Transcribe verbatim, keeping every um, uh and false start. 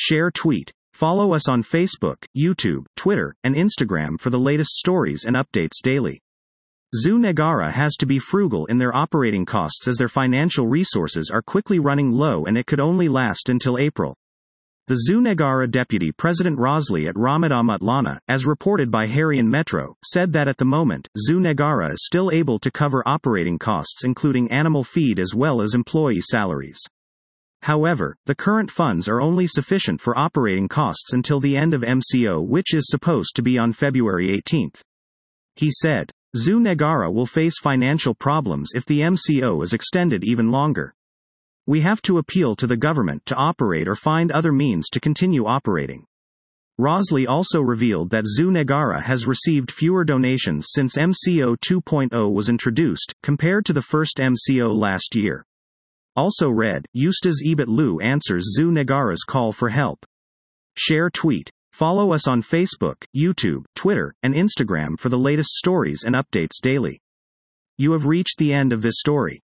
Share tweet. Follow us on Facebook, YouTube, Twitter, and Instagram for the latest stories and updates daily. Zoo Negara has to be frugal in their operating costs as their financial resources are quickly running low and it could only last until April. The Zoo Negara deputy president Rosli at Ramadan Matlana, as reported by Harian Metro, said that at the moment, Zoo Negara is still able to cover operating costs including animal feed as well as employee salaries. However, the current funds are only sufficient for operating costs until the end of M C O, which is supposed to be on February eighteenth. He said, Zoo Negara will face financial problems if the M C O is extended even longer. We have to appeal to the government to operate or find other means to continue operating. Rosli also revealed that Zoo Negara has received fewer donations since M C O two point oh was introduced, compared to the first M C O last year. Also read, Eustace Ebit Liu answers Zoo Negara's call for help. Share tweet. Follow us on Facebook, YouTube, Twitter, and Instagram for the latest stories and updates daily. You have reached the end of this story.